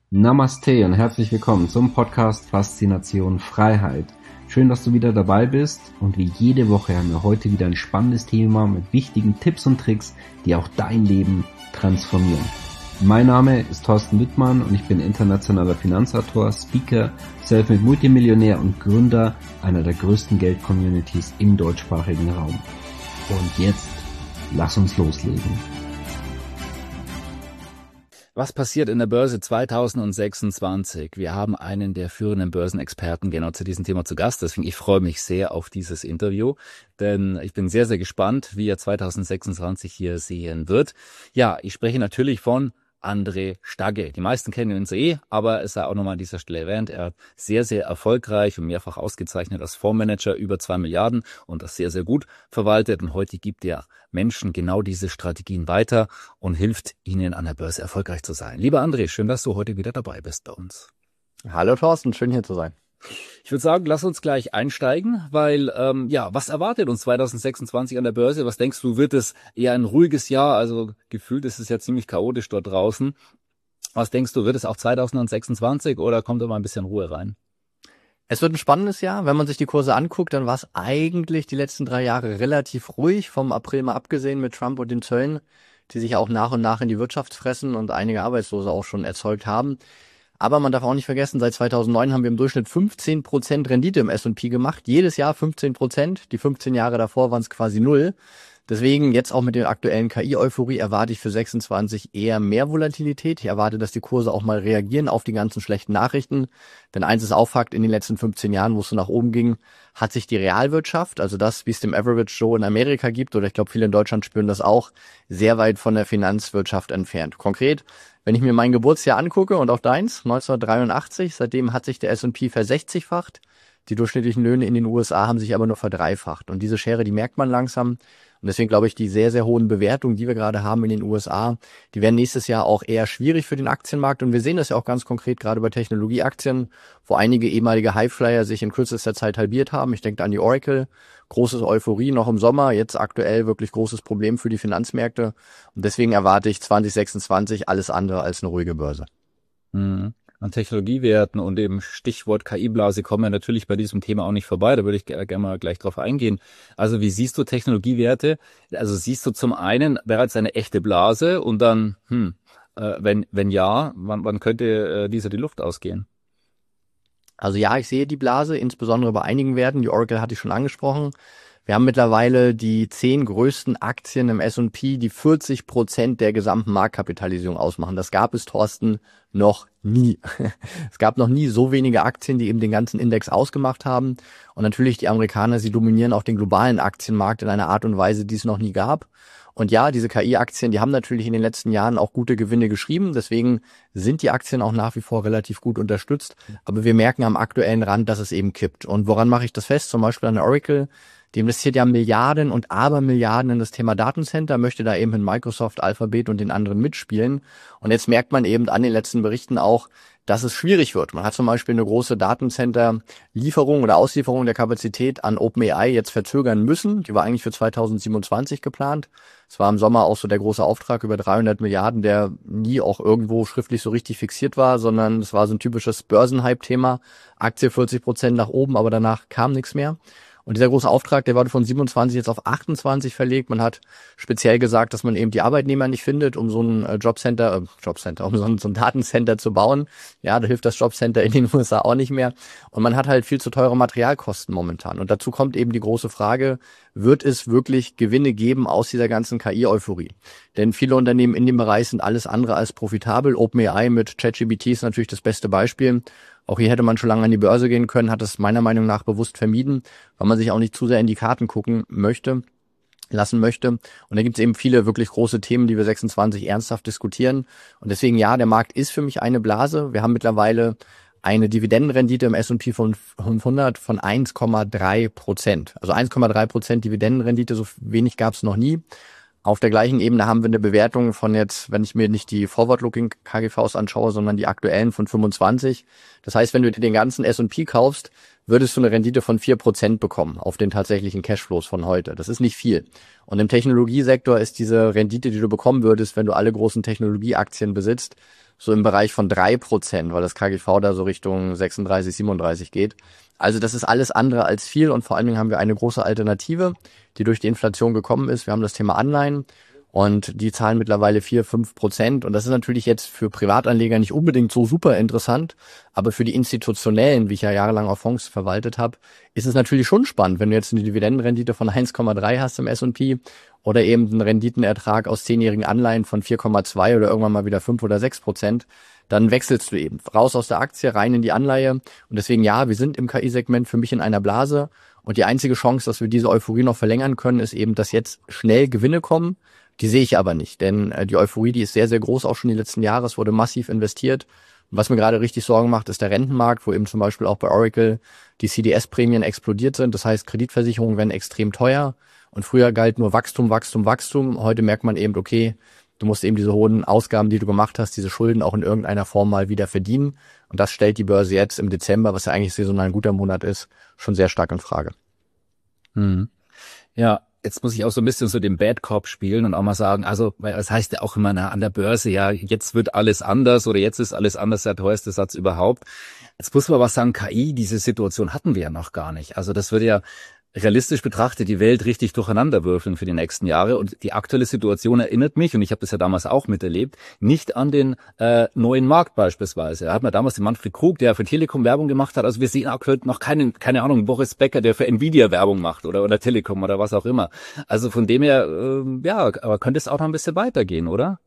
Namaste und herzlich willkommen zum Podcast Faszination Freiheit. Schön, dass du wieder dabei bist und wie jede Woche haben wir heute wieder ein spannendes Thema mit wichtigen Tipps und Tricks, die auch dein Leben transformieren. Mein Name ist Thorsten Wittmann und ich bin internationaler Finanzautor, Speaker, Selfmade Multimillionär und Gründer einer der größten Geld-Communities im deutschsprachigen Raum. Und jetzt, lass uns loslegen. Was passiert in der Börse 2026? Wir haben einen der führenden Börsenexperten genau zu diesem Thema zu Gast. Deswegen ich freue mich sehr auf dieses Interview, denn ich bin sehr, sehr gespannt, wie er 2026 hier sehen wird. Ja, ich spreche natürlich von André Stagge. Die meisten kennen ihn aber es sei auch nochmal an dieser Stelle erwähnt, er hat sehr, sehr erfolgreich und mehrfach ausgezeichnet als Fondsmanager über 2 Milliarden und das sehr, sehr gut verwaltet. Und heute gibt er Menschen genau diese Strategien weiter und hilft ihnen an der Börse erfolgreich zu sein. Lieber André, schön, dass du heute wieder dabei bist bei uns. Hallo Thorsten, schön hier zu sein. Ich würde sagen, lass uns gleich einsteigen, weil, was erwartet uns 2026 an der Börse? Was denkst du, wird es eher ein ruhiges Jahr? Also gefühlt ist es ja ziemlich chaotisch dort draußen. Was denkst du, wird es auch 2026 oder kommt da mal ein bisschen Ruhe rein? Es wird ein spannendes Jahr. Wenn man sich die Kurse anguckt, dann war es eigentlich die letzten 3 Jahre relativ ruhig, vom April mal abgesehen mit Trump und den Zöllen, die sich auch nach und nach in die Wirtschaft fressen und einige Arbeitslose auch schon erzeugt haben. Aber man darf auch nicht vergessen, seit 2009 haben wir im Durchschnitt 15% Rendite im S&P gemacht. Jedes Jahr 15%. Die 15 Jahre davor waren es quasi 0. Deswegen jetzt auch mit der aktuellen KI-Euphorie erwarte ich für 26 eher mehr Volatilität. Ich erwarte, dass die Kurse auch mal reagieren auf die ganzen schlechten Nachrichten. Denn eins ist auch Fakt, in den letzten 15 Jahren, wo es so nach oben ging, hat sich die Realwirtschaft, also das, wie es dem Average Joe in Amerika gibt, oder ich glaube viele in Deutschland spüren das auch, sehr weit von der Finanzwirtschaft entfernt. Konkret, wenn ich mir mein Geburtsjahr angucke und auch deins, 1983, seitdem hat sich der S&P versechzigfacht. Die durchschnittlichen Löhne in den USA haben sich aber nur verdreifacht. Und diese Schere, die merkt man langsam. Und deswegen glaube ich, die sehr, sehr hohen Bewertungen, die wir gerade haben in den USA, die werden nächstes Jahr auch eher schwierig für den Aktienmarkt. Und wir sehen das ja auch ganz konkret gerade bei Technologieaktien, wo einige ehemalige Highflyer sich in kürzester Zeit halbiert haben. Ich denke an die Oracle. Großes Euphorie noch im Sommer, jetzt aktuell wirklich großes Problem für die Finanzmärkte. Und deswegen erwarte ich 2026 alles andere als eine ruhige Börse. An Technologiewerten und dem Stichwort KI-Blase kommen wir natürlich bei diesem Thema auch nicht vorbei. Da würde ich gerne mal gleich drauf eingehen. Also wie siehst du Technologiewerte? Also siehst du zum einen bereits eine echte Blase und dann, wenn ja, wann könnte dieser die Luft ausgehen? Also ja, ich sehe die Blase, insbesondere bei einigen Werten. Die Oracle hatte ich schon angesprochen. Wir haben mittlerweile die 10 größten Aktien im S&P, die 40% der gesamten Marktkapitalisierung ausmachen. Das gab es, Thorsten, noch nie. Es gab noch nie so wenige Aktien, die eben den ganzen Index ausgemacht haben. Und natürlich die Amerikaner, sie dominieren auch den globalen Aktienmarkt in einer Art und Weise, die es noch nie gab. Und ja, diese KI-Aktien, die haben natürlich in den letzten Jahren auch gute Gewinne geschrieben. Deswegen sind die Aktien auch nach wie vor relativ gut unterstützt. Aber wir merken am aktuellen Rand, dass es eben kippt. Und woran mache ich das fest? Zum Beispiel an der Oracle. Die investiert ja Milliarden und Abermilliarden in das Thema Datencenter, möchte da eben in Microsoft, Alphabet und den anderen mitspielen. Und jetzt merkt man eben an den letzten Berichten auch, dass es schwierig wird. Man hat zum Beispiel eine große Datencenter-Lieferung oder Auslieferung der Kapazität an OpenAI jetzt verzögern müssen. Die war eigentlich für 2027 geplant. Es war im Sommer auch so der große Auftrag über 300 Milliarden, der nie auch irgendwo schriftlich so richtig fixiert war, sondern es war so ein typisches Börsenhype-Thema. Aktie 40% nach oben, aber danach kam nichts mehr. Und dieser große Auftrag, der wurde von 27 jetzt auf 28 verlegt. Man hat speziell gesagt, dass man eben die Arbeitnehmer nicht findet, um so ein um so ein Datencenter zu bauen. Ja, da hilft das Jobcenter in den USA auch nicht mehr. Und man hat halt viel zu teure Materialkosten momentan. Und dazu kommt eben die große Frage, wird es wirklich Gewinne geben aus dieser ganzen KI-Euphorie? Denn viele Unternehmen in dem Bereich sind alles andere als profitabel. OpenAI mit ChatGPT ist natürlich das beste Beispiel. Auch hier hätte man schon lange an die Börse gehen können, hat es meiner Meinung nach bewusst vermieden, weil man sich auch nicht zu sehr in die Karten gucken lassen möchte. Und da gibt es eben viele wirklich große Themen, die wir 26 ernsthaft diskutieren. Und deswegen ja, der Markt ist für mich eine Blase. Wir haben mittlerweile eine Dividendenrendite im S&P 500 von 1,3%. Also 1,3% Dividendenrendite, so wenig gab es noch nie. Auf der gleichen Ebene haben wir eine Bewertung von jetzt, wenn ich mir nicht die Forward-Looking KGVs anschaue, sondern die aktuellen von 25. Das heißt, wenn du dir den ganzen S&P kaufst, würdest du eine Rendite von 4% bekommen auf den tatsächlichen Cashflows von heute. Das ist nicht viel. Und im Technologiesektor ist diese Rendite, die du bekommen würdest, wenn du alle großen Technologieaktien besitzt, so im Bereich von 3%, weil das KGV da so Richtung 36, 37 geht. Also das ist alles andere als viel und vor allen Dingen haben wir eine große Alternative, die durch die Inflation gekommen ist. Wir haben das Thema Anleihen und die zahlen mittlerweile 4-5% und das ist natürlich jetzt für Privatanleger nicht unbedingt so super interessant, aber für die Institutionellen, wie ich ja jahrelang auf Fonds verwaltet habe, ist es natürlich schon spannend, wenn du jetzt eine Dividendenrendite von 1,3 hast im S&P oder eben einen Renditenertrag aus 10-jährigen Anleihen von 4,2 oder irgendwann mal wieder 5 oder 6%. Dann wechselst du eben raus aus der Aktie, rein in die Anleihe. Und deswegen, ja, wir sind im KI-Segment für mich in einer Blase. Und die einzige Chance, dass wir diese Euphorie noch verlängern können, ist eben, dass jetzt schnell Gewinne kommen. Die sehe ich aber nicht, denn die Euphorie, die ist sehr, sehr groß, auch schon die letzten Jahre. Es wurde massiv investiert. Und was mir gerade richtig Sorgen macht, ist der Rentenmarkt, wo eben zum Beispiel auch bei Oracle die CDS-Prämien explodiert sind. Das heißt, Kreditversicherungen werden extrem teuer. Und früher galt nur Wachstum, Wachstum, Wachstum. Heute merkt man eben, okay, du musst eben diese hohen Ausgaben, die du gemacht hast, diese Schulden auch in irgendeiner Form mal wieder verdienen. Und das stellt die Börse jetzt im Dezember, was ja eigentlich saisonal ein guter Monat ist, schon sehr stark in Frage. Ja, jetzt muss ich auch so ein bisschen so den Bad Cop spielen und auch mal sagen, also, weil das heißt ja auch immer an der Börse, ja, jetzt wird alles anders oder jetzt ist alles anders, der teuerste Satz überhaupt. Jetzt muss man was sagen, KI, diese Situation hatten wir ja noch gar nicht. Also das würde ja realistisch betrachtet die Welt richtig durcheinander würfeln für die nächsten Jahre. Und die aktuelle Situation erinnert mich, und ich habe das ja damals auch miterlebt, nicht an den neuen Markt beispielsweise. Da hat man damals den Manfred Krug, der für Telekom Werbung gemacht hat. Also wir sehen aktuell noch keine Ahnung, Boris Becker, der für Nvidia Werbung macht oder Telekom oder was auch immer. Also von dem her, ja, aber könnte es auch noch ein bisschen weitergehen, oder?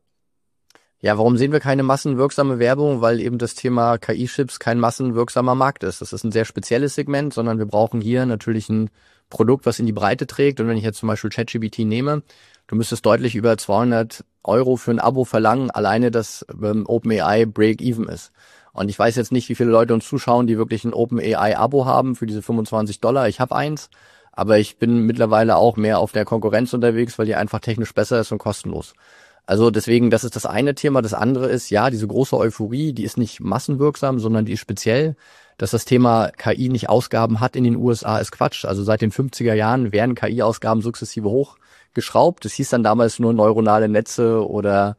Ja, warum sehen wir keine massenwirksame Werbung? Weil eben das Thema KI-Chips kein massenwirksamer Markt ist. Das ist ein sehr spezielles Segment, sondern wir brauchen hier natürlich ein Produkt, was in die Breite trägt. Und wenn ich jetzt zum Beispiel ChatGPT nehme, du müsstest deutlich über 200 € für ein Abo verlangen, alleine dass OpenAI Break-Even ist. Und ich weiß jetzt nicht, wie viele Leute uns zuschauen, die wirklich ein OpenAI-Abo haben für diese $25. Ich habe eins, aber ich bin mittlerweile auch mehr auf der Konkurrenz unterwegs, weil die einfach technisch besser ist und kostenlos. Also deswegen, das ist das eine Thema. Das andere ist, ja, diese große Euphorie, die ist nicht massenwirksam, sondern die ist speziell. Dass das Thema KI nicht Ausgaben hat in den USA, ist Quatsch. Also seit den 50er Jahren werden KI-Ausgaben sukzessive hochgeschraubt. Das hieß dann damals nur neuronale Netze oder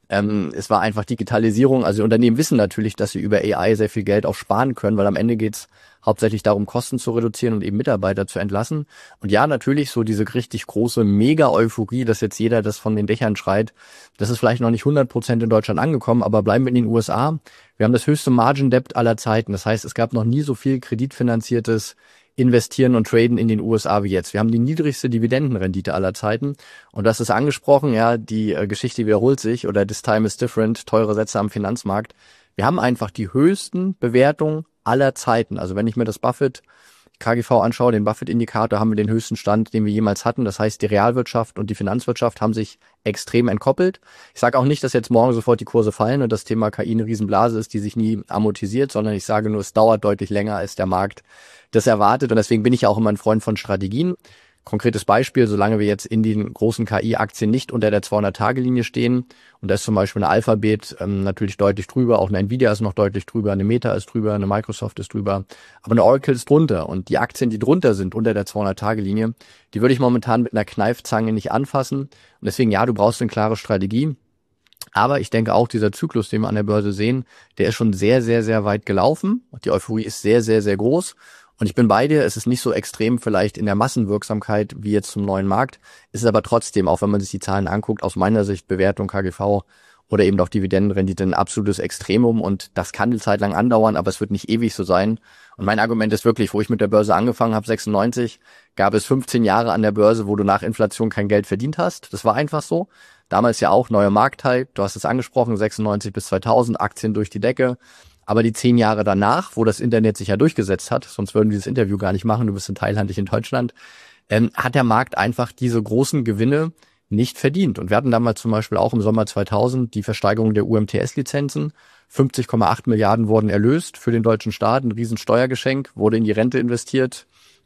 es war einfach Digitalisierung. Also die Unternehmen wissen natürlich, dass sie über AI sehr viel Geld auch sparen können, weil am Ende geht's hauptsächlich darum, Kosten zu reduzieren und eben Mitarbeiter zu entlassen. Und ja, natürlich so diese richtig große Mega-Euphorie, dass jetzt jeder das von den Dächern schreit, das ist vielleicht noch nicht 100% in Deutschland angekommen, aber bleiben wir in den USA. Wir haben das höchste Margin Debt aller Zeiten. Das heißt, es gab noch nie so viel kreditfinanziertes Investieren und Traden in den USA wie jetzt. Wir haben die niedrigste Dividendenrendite aller Zeiten. Und das ist angesprochen, ja, die Geschichte wiederholt sich oder this time is different, teure Sätze am Finanzmarkt. Wir haben einfach die höchsten Bewertungen aller Zeiten. Also wenn ich mir das Buffett KGV anschaue, den Buffett-Indikator, haben wir den höchsten Stand, den wir jemals hatten. Das heißt, die Realwirtschaft und die Finanzwirtschaft haben sich extrem entkoppelt. Ich sage auch nicht, dass jetzt morgen sofort die Kurse fallen und das Thema KI eine Riesenblase ist, die sich nie amortisiert, sondern ich sage nur, es dauert deutlich länger, als der Markt das erwartet. Und deswegen bin ich ja auch immer ein Freund von Strategien. Konkretes Beispiel, solange wir jetzt in den großen KI-Aktien nicht unter der 200-Tage-Linie stehen, und da ist zum Beispiel eine Alphabet natürlich deutlich drüber, auch eine Nvidia ist noch deutlich drüber, eine Meta ist drüber, eine Microsoft ist drüber, aber eine Oracle ist drunter. Und die Aktien, die drunter sind, unter der 200-Tage-Linie, die würde ich momentan mit einer Kneifzange nicht anfassen. Und deswegen, ja, du brauchst eine klare Strategie. Aber ich denke auch, dieser Zyklus, den wir an der Börse sehen, der ist schon sehr, sehr, sehr weit gelaufen. Die Euphorie ist sehr, sehr, sehr groß. Und ich bin bei dir, es ist nicht so extrem vielleicht in der Massenwirksamkeit wie jetzt zum neuen Markt. Es ist aber trotzdem, auch wenn man sich die Zahlen anguckt, aus meiner Sicht Bewertung KGV oder eben auch Dividendenrendite ein absolutes Extremum. Und das kann eine Zeit lang andauern, aber es wird nicht ewig so sein. Und mein Argument ist wirklich, wo ich mit der Börse angefangen habe, 96, gab es 15 Jahre an der Börse, wo du nach Inflation kein Geld verdient hast. Das war einfach so. Damals ja auch neuer Markthype, du hast es angesprochen, 96 bis 2000, Aktien durch die Decke. Aber die 10 Jahre danach, wo das Internet sich ja durchgesetzt hat, sonst würden wir dieses Interview gar nicht machen, du bist in Thailand, in Deutschland, hat der Markt einfach diese großen Gewinne nicht verdient. Und wir hatten damals zum Beispiel auch im Sommer 2000 die Versteigerung der UMTS-Lizenzen. 50,8 Milliarden wurden erlöst für den deutschen Staat, ein Riesensteuergeschenk, wurde in die Rente investiert.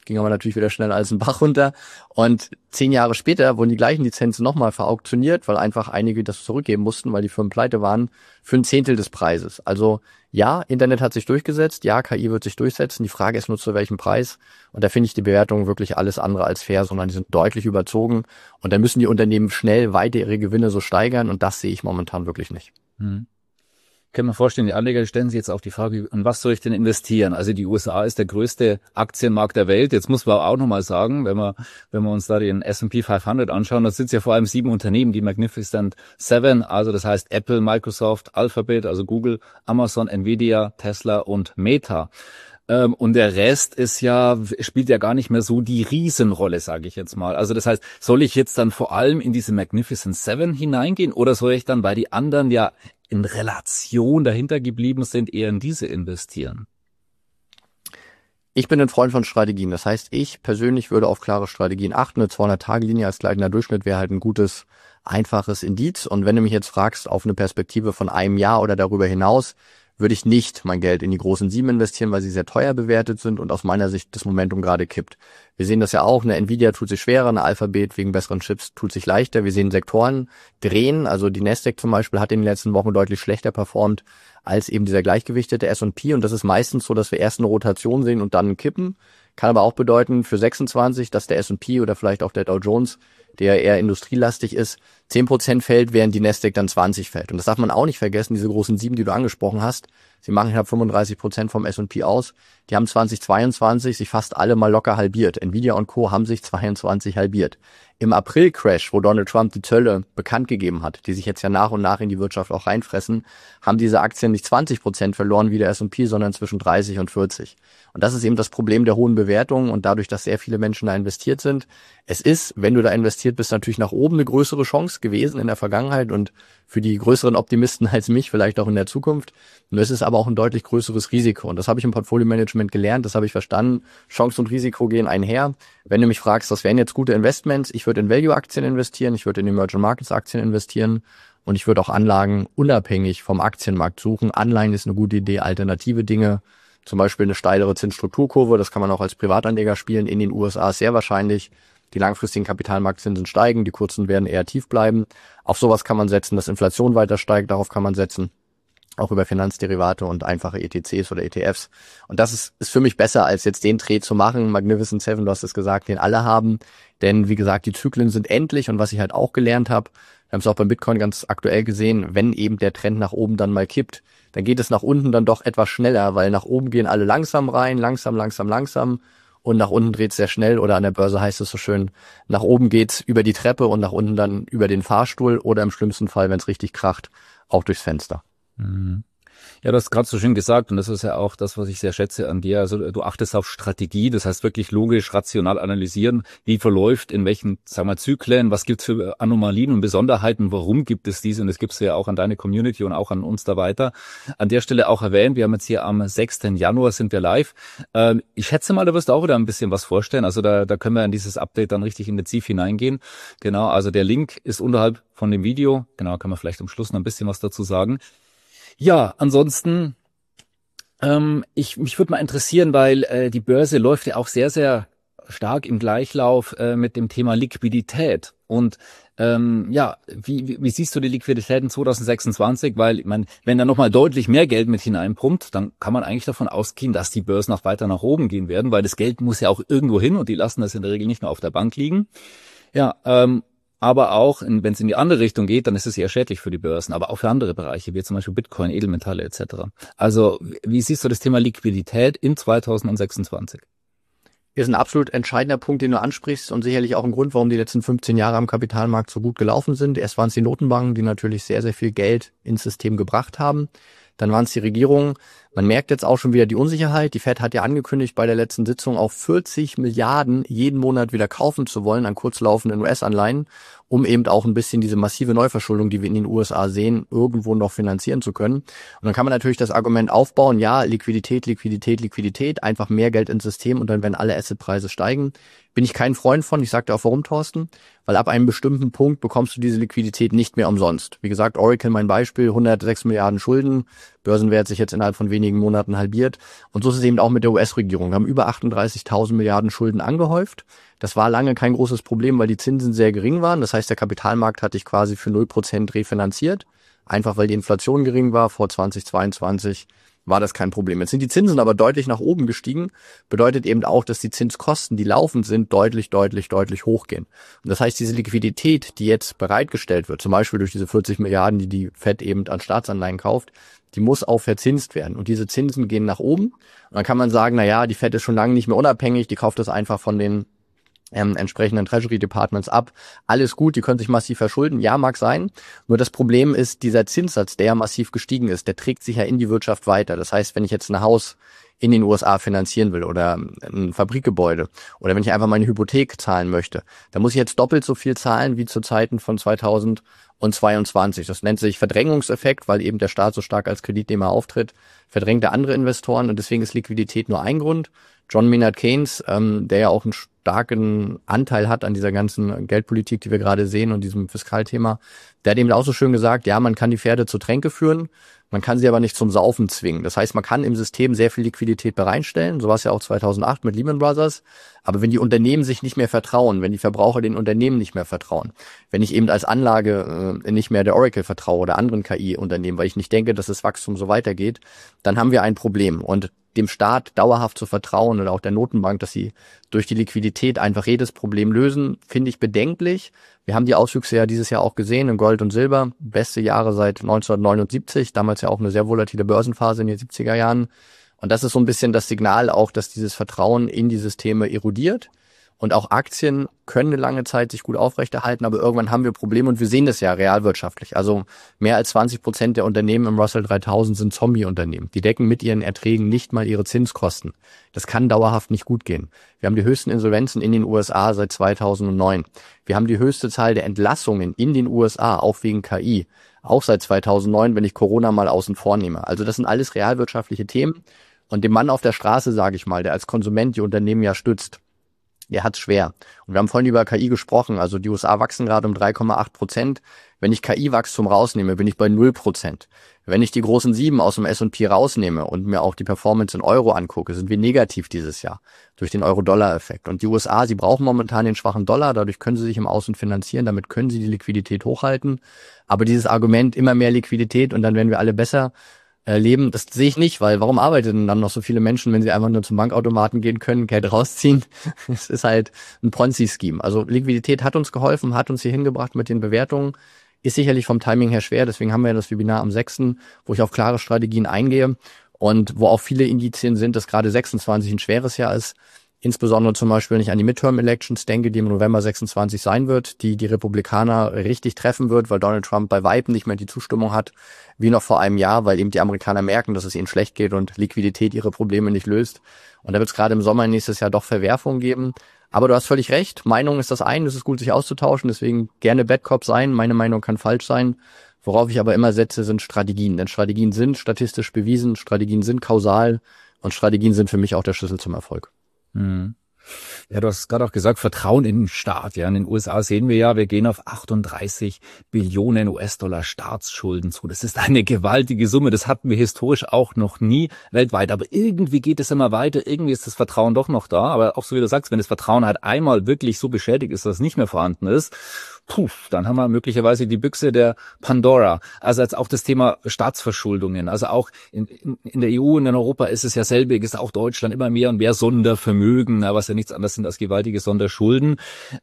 ging aber natürlich wieder schnell alles einen Bach runter. Und 10 Jahre später wurden die gleichen Lizenzen nochmal verauktioniert, weil einfach einige das zurückgeben mussten, weil die Firmen pleite waren, für 1/10 des Preises. Also ja, Internet hat sich durchgesetzt, ja, KI wird sich durchsetzen. Die Frage ist nur, zu welchem Preis. Und da finde ich die Bewertungen wirklich alles andere als fair, sondern die sind deutlich überzogen. Und da müssen die Unternehmen schnell weiter ihre Gewinne so steigern. Und das sehe ich momentan wirklich nicht. Ich kann mir vorstellen, die Anleger stellen sich jetzt auch die Frage, an was soll ich denn investieren? Also die USA ist der größte Aktienmarkt der Welt. Jetzt muss man auch nochmal sagen, wenn wir uns da den S&P 500 anschauen, da sind ja vor allem 7 Unternehmen, die Magnificent Seven, also das heißt Apple, Microsoft, Alphabet, also Google, Amazon, Nvidia, Tesla und Meta. Und der Rest spielt ja gar nicht mehr so die Riesenrolle, sage ich jetzt mal. Also das heißt, soll ich jetzt dann vor allem in diese Magnificent Seven hineingehen oder soll ich dann, weil die anderen ja in Relation dahinter geblieben sind, eher in diese investieren? Ich bin ein Freund von Strategien. Das heißt, ich persönlich würde auf klare Strategien achten. Eine 200-Tage-Linie als gleitender Durchschnitt wäre halt ein gutes, einfaches Indiz. Und wenn du mich jetzt fragst, auf eine Perspektive von einem Jahr oder darüber hinaus, würde ich nicht mein Geld in die großen 7 investieren, weil sie sehr teuer bewertet sind und aus meiner Sicht das Momentum gerade kippt. Wir sehen das ja auch, eine Nvidia tut sich schwerer, eine Alphabet wegen besseren Chips tut sich leichter. Wir sehen Sektoren drehen, also die Nasdaq zum Beispiel hat in den letzten Wochen deutlich schlechter performt als eben dieser gleichgewichtete S&P und das ist meistens so, dass wir erst eine Rotation sehen und dann einen Kippen. Kann aber auch bedeuten für 26, dass der S&P oder vielleicht auch der Dow Jones, der eher industrielastig ist, 10% fällt, während die Nasdaq dann 20 fällt. Und das darf man auch nicht vergessen, diese großen 7, die du angesprochen hast, sie machen knapp 35% vom S&P aus. Die haben 2022 sich fast alle mal locker halbiert. Nvidia und Co. haben sich 22 halbiert. Im April-Crash, wo Donald Trump die Zölle bekannt gegeben hat, die sich jetzt ja nach und nach in die Wirtschaft auch reinfressen, haben diese Aktien nicht 20% verloren wie der S&P, sondern zwischen 30 und 40. Und das ist eben das Problem der hohen Bewertungen und dadurch, dass sehr viele Menschen da investiert sind. Es ist, wenn du da investiert bist, natürlich nach oben eine größere Chance gewesen in der Vergangenheit und für die größeren Optimisten als mich vielleicht auch in der Zukunft. Und es ist aber auch ein deutlich größeres Risiko. Und das habe ich im Portfolio-Management gelernt, das habe ich verstanden. Chance und Risiko gehen einher. Wenn du mich fragst, was wären jetzt gute Investments? Ich würde in Value-Aktien investieren, ich würde in Emerging Markets-Aktien investieren und ich würde auch Anlagen unabhängig vom Aktienmarkt suchen. Anleihen ist eine gute Idee, alternative Dinge, zum Beispiel eine steilere Zinsstrukturkurve, das kann man auch als Privatanleger spielen. In den USA ist sehr wahrscheinlich, die langfristigen Kapitalmarktzinsen steigen, die kurzen werden eher tief bleiben. Auf sowas kann man setzen, dass Inflation weiter steigt, darauf kann man setzen. Auch über Finanzderivate und einfache ETCs oder ETFs. Und das ist für mich besser, als jetzt den Trade zu machen. Magnificent Seven, du hast es gesagt, den alle haben. Denn wie gesagt, die Zyklen sind endlich. Und was ich halt auch gelernt habe, wir haben es auch beim Bitcoin ganz aktuell gesehen, wenn eben der Trend nach oben dann mal kippt, dann geht es nach unten dann doch etwas schneller, weil nach oben gehen alle langsam rein, langsam. Und nach unten dreht es sehr schnell oder an der Börse heißt es so schön, nach oben geht's über die Treppe und nach unten dann über den Fahrstuhl oder im schlimmsten Fall, wenn es richtig kracht, auch durchs Fenster. Mhm. Ja, du hast gerade so schön gesagt und das ist ja auch das, was ich sehr schätze an dir. Also du achtest auf Strategie, das heißt wirklich logisch, rational analysieren, wie verläuft, in welchen, sagen wir, Zyklen, was gibt's für Anomalien und Besonderheiten, warum gibt es diese und das gibst du ja auch an deine Community und auch an uns da weiter. An der Stelle auch erwähnt, wir haben jetzt hier am 6. Januar sind wir live. Ich schätze mal, da wirst du auch wieder ein bisschen was vorstellen, also da können wir in dieses Update dann richtig intensiv hineingehen. Genau, also der Link ist unterhalb von dem Video, genau, kann man vielleicht am Schluss noch ein bisschen was dazu sagen. Ja, ansonsten, mich würde mal interessieren, weil die Börse läuft ja auch sehr, sehr stark im Gleichlauf mit dem Thema Liquidität. Und wie siehst du die Liquidität in 2026? Weil, ich meine, wenn da nochmal deutlich mehr Geld mit hineinpumpt, dann kann man eigentlich davon ausgehen, dass die Börsen noch weiter nach oben gehen werden, weil das Geld muss ja auch irgendwo hin und die lassen das in der Regel nicht nur auf der Bank liegen. Ja, aber auch, wenn es in die andere Richtung geht, dann ist es eher schädlich für die Börsen, aber auch für andere Bereiche, wie zum Beispiel Bitcoin, Edelmetalle etc. Also wie siehst du das Thema Liquidität in 2026? Ist ein absolut entscheidender Punkt, den du ansprichst und sicherlich auch ein Grund, warum die letzten 15 Jahre am Kapitalmarkt so gut gelaufen sind. Erst waren es die Notenbanken, die natürlich sehr, sehr viel Geld ins System gebracht haben. Dann waren es die Regierungen. Man merkt jetzt auch schon wieder die Unsicherheit. Die Fed hat ja angekündigt, bei der letzten Sitzung auch 40 Milliarden jeden Monat wieder kaufen zu wollen an kurzlaufenden US-Anleihen, um eben auch ein bisschen diese massive Neuverschuldung, die wir in den USA sehen, irgendwo noch finanzieren zu können. Und dann kann man natürlich das Argument aufbauen, ja, Liquidität, einfach mehr Geld ins System und dann werden alle Assetpreise steigen. Bin ich kein Freund von. Ich sagte auch warum, Thorsten, weil ab einem bestimmten Punkt bekommst du diese Liquidität nicht mehr umsonst. Wie gesagt, Oracle mein Beispiel, 106 Milliarden Schulden, Börsenwert sich jetzt innerhalb von wenigen wenigen Monaten halbiert. Und so ist es eben auch mit der US-Regierung. Wir haben über 38.000 Milliarden Schulden angehäuft. Das war lange kein großes Problem, weil die Zinsen sehr gering waren. Das heißt, der Kapitalmarkt hat dich quasi für 0% refinanziert. Einfach weil die Inflation gering war vor 2022. War das kein Problem. Jetzt sind die Zinsen aber deutlich nach oben gestiegen. Bedeutet eben auch, dass die Zinskosten, die laufend sind, deutlich hochgehen. Und das heißt, diese Liquidität, die jetzt bereitgestellt wird, zum Beispiel durch diese 40 Milliarden, die die Fed eben an Staatsanleihen kauft, die muss auch verzinst werden. Und diese Zinsen gehen nach oben. Und dann kann man sagen, na ja, die Fed ist schon lange nicht mehr unabhängig, die kauft das einfach von den entsprechenden Treasury Departments ab. Alles gut, die können sich massiv verschulden. Ja, mag sein. Nur das Problem ist, dieser Zinssatz, der ja massiv gestiegen ist, der trägt sich ja in die Wirtschaft weiter. Das heißt, wenn ich jetzt ein Haus in den USA finanzieren will oder ein Fabrikgebäude oder wenn ich einfach meine Hypothek zahlen möchte, dann muss ich jetzt doppelt so viel zahlen wie zu Zeiten von 2022. Das nennt sich Verdrängungseffekt, weil eben der Staat so stark als Kreditnehmer auftritt, verdrängt er andere Investoren und deswegen ist Liquidität nur ein Grund. John Maynard Keynes, der ja auch einen starken Anteil hat an dieser ganzen Geldpolitik, die wir gerade sehen und diesem Fiskalthema, der hat eben auch so schön gesagt, ja, man kann die Pferde zu Tränke führen, man kann sie aber nicht zum Saufen zwingen. Das heißt, man kann im System sehr viel Liquidität bereitstellen, so war es ja auch 2008 mit Lehman Brothers, aber wenn die Unternehmen sich nicht mehr vertrauen, wenn die Verbraucher den Unternehmen nicht mehr vertrauen, wenn ich eben als Anlage nicht mehr der Oracle vertraue oder anderen KI-Unternehmen, weil ich nicht denke, dass das Wachstum so weitergeht, dann haben wir ein Problem. Und dem Staat dauerhaft zu vertrauen oder auch der Notenbank, dass sie durch die Liquidität einfach jedes Problem lösen, finde ich bedenklich. Wir haben die Auswüchse ja dieses Jahr auch gesehen in Gold und Silber. Beste Jahre seit 1979, damals ja auch eine sehr volatile Börsenphase in den 70er Jahren. Und das ist so ein bisschen das Signal auch, dass dieses Vertrauen in die Systeme erodiert. Und auch Aktien können eine lange Zeit sich gut aufrechterhalten, aber irgendwann haben wir Probleme und wir sehen das ja realwirtschaftlich. Also mehr als 20% der Unternehmen im Russell 3000 sind Zombie-Unternehmen. Die decken mit ihren Erträgen nicht mal ihre Zinskosten. Das kann dauerhaft nicht gut gehen. Wir haben die höchsten Insolvenzen in den USA seit 2009. Wir haben die höchste Zahl der Entlassungen in den USA, auch wegen KI, auch seit 2009, wenn ich Corona mal außen vor nehme. Also das sind alles realwirtschaftliche Themen. Und dem Mann auf der Straße, sage ich mal, der als Konsument die Unternehmen ja stützt, der hat's schwer. Und wir haben vorhin über KI gesprochen. Also die USA wachsen gerade um 3,8%. Wenn ich KI-Wachstum rausnehme, bin ich bei 0%. Wenn ich die großen 7 aus dem S&P rausnehme und mir auch die Performance in Euro angucke, sind wir negativ dieses Jahr durch den Euro-Dollar-Effekt. Und die USA, sie brauchen momentan den schwachen Dollar. Dadurch können sie sich im Außen finanzieren. Damit können sie die Liquidität hochhalten. Aber dieses Argument, immer mehr Liquidität und dann werden wir alle besser leben, das sehe ich nicht, weil warum arbeiten dann noch so viele Menschen, wenn sie einfach nur zum Bankautomaten gehen können, Geld rausziehen? Es ist halt ein Ponzi-Scheme. Also Liquidität hat uns geholfen, hat uns hier hingebracht mit den Bewertungen, ist sicherlich vom Timing her schwer, deswegen haben wir ja das Webinar am 6., wo ich auf klare Strategien eingehe und wo auch viele Indizien sind, dass gerade 26 ein schweres Jahr ist. Insbesondere zum Beispiel, wenn ich an die Midterm-Elections denke, die im November 26 sein wird, die Republikaner richtig treffen wird, weil Donald Trump bei Weitem nicht mehr die Zustimmung hat, wie noch vor einem Jahr, weil eben die Amerikaner merken, dass es ihnen schlecht geht und Liquidität ihre Probleme nicht löst. Und da wird es gerade im Sommer nächstes Jahr doch Verwerfungen geben. Aber du hast völlig recht, Meinung ist das eine, es ist gut, sich auszutauschen, deswegen gerne Bad Cop sein, meine Meinung kann falsch sein. Worauf ich aber immer setze, sind Strategien. Denn Strategien sind statistisch bewiesen, Strategien sind kausal und Strategien sind für mich auch der Schlüssel zum Erfolg. Ja, du hast gerade auch gesagt, Vertrauen in den Staat. Ja, in den USA sehen wir ja, wir gehen auf 38 Billionen US-Dollar Staatsschulden zu. Das ist eine gewaltige Summe. Das hatten wir historisch auch noch nie weltweit. Aber irgendwie geht es immer weiter. Irgendwie ist das Vertrauen doch noch da. Aber auch so wie du sagst, wenn das Vertrauen halt einmal wirklich so beschädigt ist, dass es nicht mehr vorhanden ist, dann haben wir möglicherweise die Büchse der Pandora. Also jetzt auch das Thema Staatsverschuldungen. Also auch in der EU und in Europa ist es ja selbig, ist auch Deutschland immer mehr und mehr Sondervermögen, was ja nichts anderes sind als gewaltige Sonderschulden.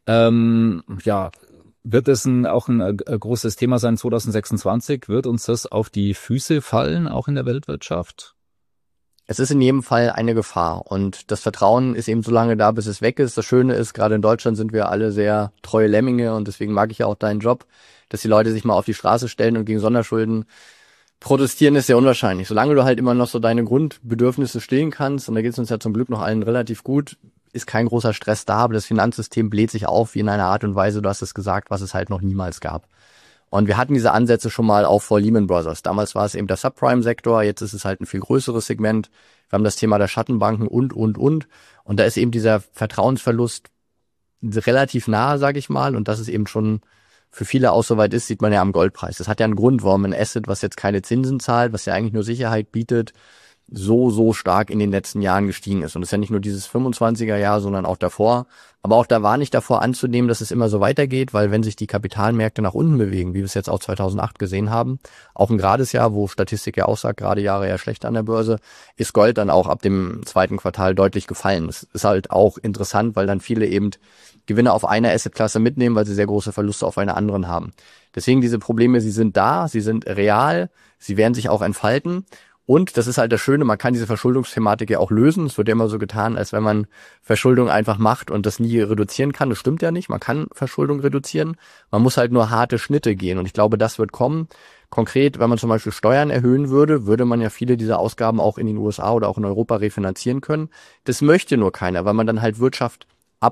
Wird es auch ein großes Thema sein 2026? Wird uns das auf die Füße fallen, auch in der Weltwirtschaft? Es ist in jedem Fall eine Gefahr und das Vertrauen ist eben so lange da, bis es weg ist. Das Schöne ist, gerade in Deutschland sind wir alle sehr treue Lemminge und deswegen mag ich ja auch deinen Job, dass die Leute sich mal auf die Straße stellen und gegen Sonderschulden protestieren, ist sehr unwahrscheinlich. Solange du halt immer noch so deine Grundbedürfnisse stillen kannst, und da geht es uns ja zum Glück noch allen relativ gut, ist kein großer Stress da, aber das Finanzsystem bläht sich auf wie in einer Art und Weise, du hast es gesagt, was es halt noch niemals gab. Und wir hatten diese Ansätze schon mal auch vor Lehman Brothers. Damals war es eben der Subprime-Sektor, jetzt ist es halt ein viel größeres Segment. Wir haben das Thema der Schattenbanken und. Und da ist eben dieser Vertrauensverlust relativ nahe, sage ich mal. Und dass es eben schon für viele auch soweit ist, sieht man ja am Goldpreis. Das hat ja einen Grund, warum ein Asset, was jetzt keine Zinsen zahlt, was ja eigentlich nur Sicherheit bietet, so stark in den letzten Jahren gestiegen ist. Und es ist ja nicht nur dieses 25er Jahr, sondern auch davor. Aber auch da war nicht davor anzunehmen, dass es immer so weitergeht, weil wenn sich die Kapitalmärkte nach unten bewegen, wie wir es jetzt auch 2008 gesehen haben, auch ein gerades Jahr, wo Statistik ja aussagt, gerade Jahre eher schlecht an der Börse, ist Gold dann auch ab dem zweiten Quartal deutlich gefallen. Das ist halt auch interessant, weil dann viele eben Gewinne auf einer Assetklasse mitnehmen, weil sie sehr große Verluste auf einer anderen haben. Deswegen diese Probleme, sie sind da, sie sind real, sie werden sich auch entfalten. Und das ist halt das Schöne, man kann diese Verschuldungsthematik ja auch lösen. Es wird ja immer so getan, als wenn man Verschuldung einfach macht und das nie reduzieren kann. Das stimmt ja nicht, man kann Verschuldung reduzieren. Man muss halt nur harte Schnitte gehen und ich glaube, das wird kommen. Konkret, wenn man zum Beispiel Steuern erhöhen würde, würde man ja viele dieser Ausgaben auch in den USA oder auch in Europa refinanzieren können. Das möchte nur keiner, weil man dann halt Wirtschaft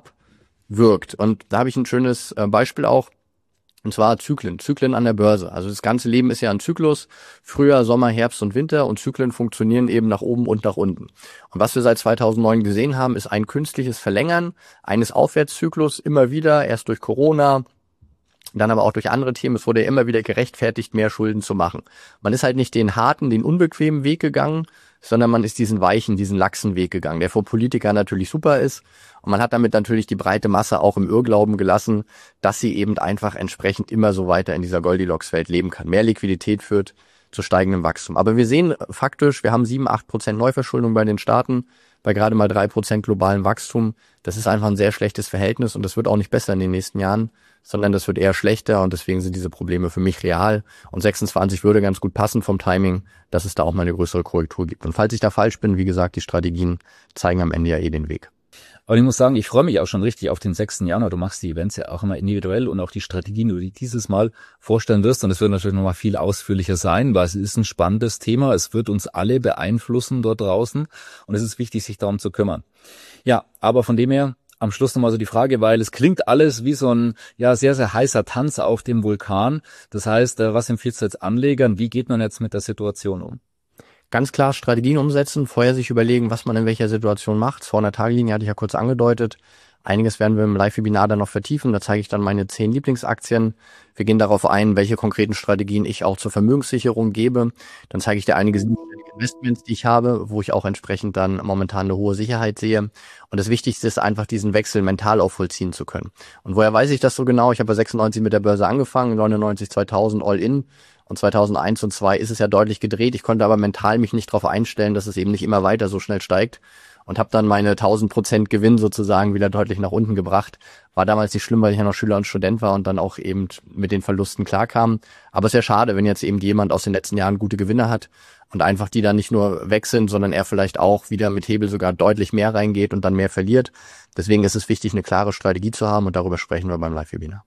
abwirkt. Und da habe ich ein schönes Beispiel auch. Und zwar Zyklen an der Börse. Also das ganze Leben ist ja ein Zyklus. Frühjahr, Sommer, Herbst und Winter und Zyklen funktionieren eben nach oben und nach unten. Und was wir seit 2009 gesehen haben, ist ein künstliches Verlängern eines Aufwärtszyklus immer wieder, erst durch Corona, dann aber auch durch andere Themen. Es wurde ja immer wieder gerechtfertigt, mehr Schulden zu machen. Man ist halt nicht den harten, den unbequemen Weg gegangen, sondern man ist diesen weichen, diesen laxen Weg gegangen, der für Politiker natürlich super ist. Und man hat damit natürlich die breite Masse auch im Irrglauben gelassen, dass sie eben einfach entsprechend immer so weiter in dieser Goldilocks-Welt leben kann. Mehr Liquidität führt zu steigendem Wachstum. Aber wir sehen faktisch, wir haben 7-8% Neuverschuldung bei den Staaten, bei gerade mal 3% globalem Wachstum. Das ist einfach ein sehr schlechtes Verhältnis und das wird auch nicht besser in den nächsten Jahren, sondern das wird eher schlechter und deswegen sind diese Probleme für mich real. Und 26 würde ganz gut passen vom Timing, dass es da auch mal eine größere Korrektur gibt. Und falls ich da falsch bin, wie gesagt, die Strategien zeigen am Ende ja den Weg. Aber ich muss sagen, ich freue mich auch schon richtig auf den 6. Januar. Du machst die Events ja auch immer individuell und auch die Strategien, die du dieses Mal vorstellen wirst. Und es wird natürlich nochmal viel ausführlicher sein, weil es ist ein spannendes Thema. Es wird uns alle beeinflussen dort draußen. Und es ist wichtig, sich darum zu kümmern. Ja, aber von dem her am Schluss nochmal so die Frage, weil es klingt alles wie so ein sehr, sehr heißer Tanz auf dem Vulkan. Das heißt, was empfiehlst du jetzt Anlegern? Wie geht man jetzt mit der Situation um? Ganz klar Strategien umsetzen, vorher sich überlegen, was man in welcher Situation macht. 200-Tage-Linie hatte ich ja kurz angedeutet. Einiges werden wir im Live-Webinar dann noch vertiefen. Da zeige ich dann meine 10 Lieblingsaktien. Wir gehen darauf ein, welche konkreten Strategien ich auch zur Vermögenssicherung gebe. Dann zeige ich dir einige Investments, die ich habe, wo ich auch entsprechend dann momentan eine hohe Sicherheit sehe. Und das Wichtigste ist einfach, diesen Wechsel mental auch vollziehen zu können. Und woher weiß ich das so genau? Ich habe bei 96 mit der Börse angefangen, 99, 2000 All-In. Und 2001 und 2002 ist es ja deutlich gedreht. Ich konnte aber mental mich nicht darauf einstellen, dass es eben nicht immer weiter so schnell steigt. Und habe dann meine 1000% Gewinn sozusagen wieder deutlich nach unten gebracht. War damals nicht schlimm, weil ich ja noch Schüler und Student war und dann auch eben mit den Verlusten klarkam. Aber es ist ja schade, wenn jetzt eben jemand aus den letzten Jahren gute Gewinne hat und einfach die dann nicht nur weg sind, sondern er vielleicht auch wieder mit Hebel sogar deutlich mehr reingeht und dann mehr verliert. Deswegen ist es wichtig, eine klare Strategie zu haben und darüber sprechen wir beim Live-Webinar.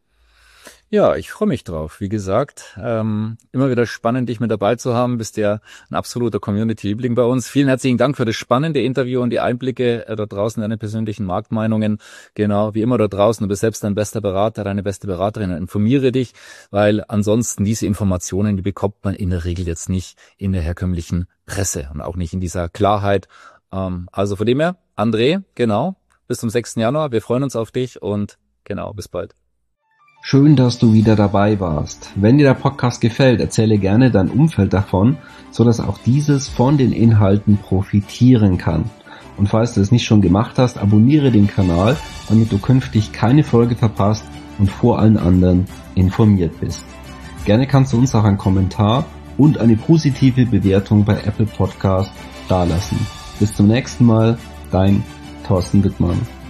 Ja, ich freue mich drauf. Wie gesagt, immer wieder spannend, dich mit dabei zu haben. Bist ja ein absoluter Community-Liebling bei uns. Vielen herzlichen Dank für das spannende Interview und die Einblicke da draußen, deine persönlichen Marktmeinungen. Genau, wie immer da draußen, du bist selbst dein bester Berater, deine beste Beraterin. Informiere dich, weil ansonsten diese Informationen, die bekommt man in der Regel jetzt nicht in der herkömmlichen Presse und auch nicht in dieser Klarheit. Also von dem her, André, genau, bis zum 6. Januar. Wir freuen uns auf dich und genau, bis bald. Schön, dass du wieder dabei warst. Wenn dir der Podcast gefällt, erzähle gerne dein Umfeld davon, so dass auch dieses von den Inhalten profitieren kann. Und falls du es nicht schon gemacht hast, abonniere den Kanal, damit du künftig keine Folge verpasst und vor allen anderen informiert bist. Gerne kannst du uns auch einen Kommentar und eine positive Bewertung bei Apple Podcast dalassen. Bis zum nächsten Mal, dein Thorsten Wittmann.